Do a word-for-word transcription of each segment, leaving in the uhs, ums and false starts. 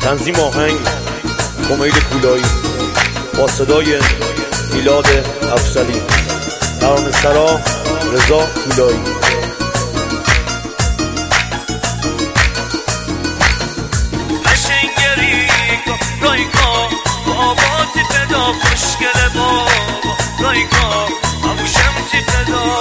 تنظیم آهنگ کمیل کولایی با صدای میلاد افسری، ترانه‌سرا رضا کولایی. قشنگری رایکا باباتی فدا خوشگله بابا رایکا ابوشم تی فدا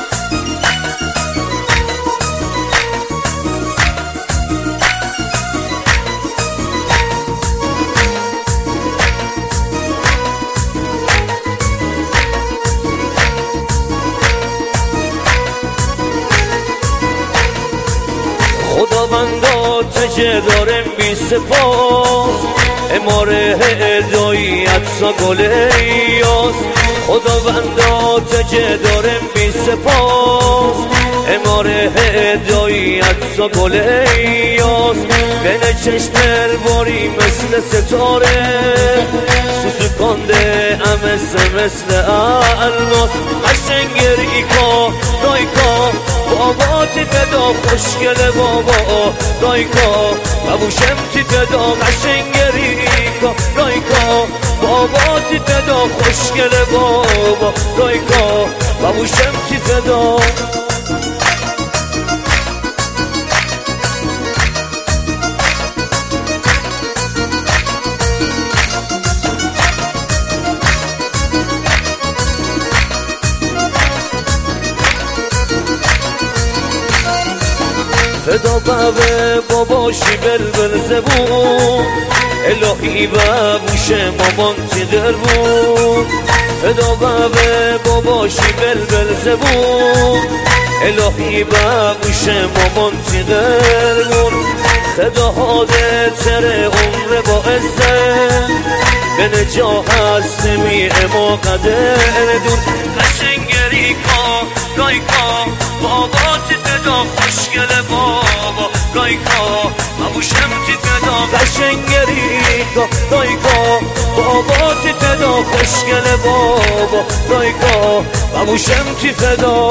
خداوندا تجه دارم بی سپاس اماره هدایت سا گله ایاس. خداوندا تجه دارم بی سپاس اماره هدایت سا گله ایاس. بین چشمر باری مثل ستاره سوزکانده امسه مثل الماس. قشنگری کا رایکا باباتی فدا خوشگله بابا رایکا ابوشم تی فدا. قشنگری کا رایکا باباتی فدا خوشگله بابا رایکا ابوشم تی فدا. فدا بابه باباشی بلبل زبون الهی بابوش مامان تیغر بود. فدا بابه باباشی بلبل زبون الهی بابوش مامان تیغر بود. خدا هاده تره عمر با عزت به نجا هست میه ما قدر دون. قشنگری کا رایکا باباتی فدا خوشگله بابا رایکا ابوشم تی فدا. قشنگری کا رایکا باباتی فدا خوشگله بابا رایکا ابوشم تی فدا.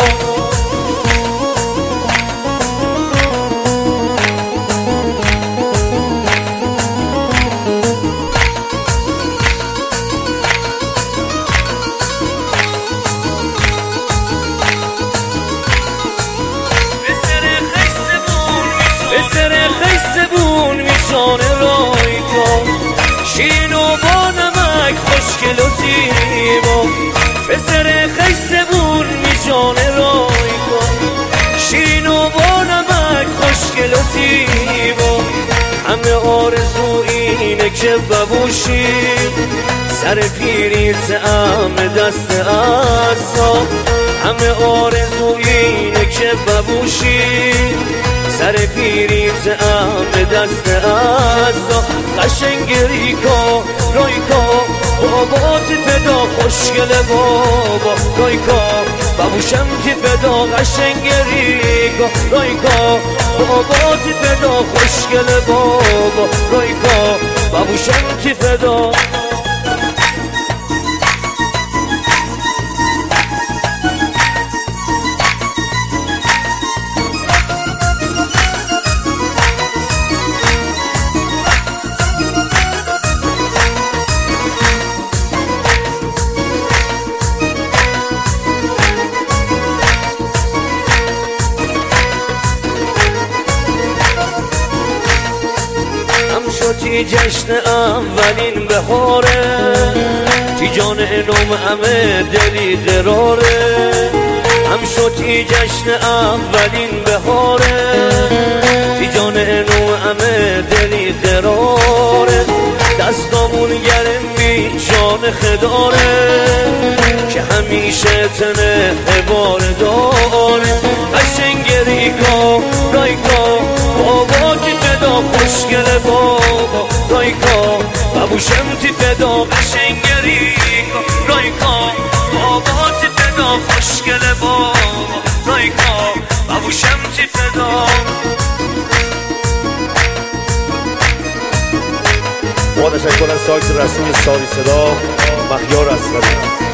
سر خیسبون میشانه رایکا شیرین و با نمک خوشگل و زیبا. به سر خیسبون میشانه رایکا شیرین و با نمک خوشگل و زیبا. همه آرزو اینه که ببوشی سر پیری تعم دست اصا. همه آرزو اینه که ببوشی سر پیری تعم دست ازا. قشنگری کا رایکا باباتی فدا خوشگله بابا رایکا بابوشم تی فدا. قشنگری کا رایکا باباتی فدا خوشگله بابا رایکا بابوشم تی فدا. تی جشن اولین بهاره تی جان نوم همه دلی قراره. هم شدی جشن اولین بهاره تی جان نوم همه دلی قراره. دستامون گرم بی جان خداره که همیشه تنه باره داره. قشنگری کا رایکا باباتی فدا خوشگله بابا رایکا بابوشم تی فدا. قشنگری کا رایکا باباتی فدا خوشگله بابا رایکا بابوشم تی فدا. با تشکر از سایت رسمی ساری صدا مهیار اصغری.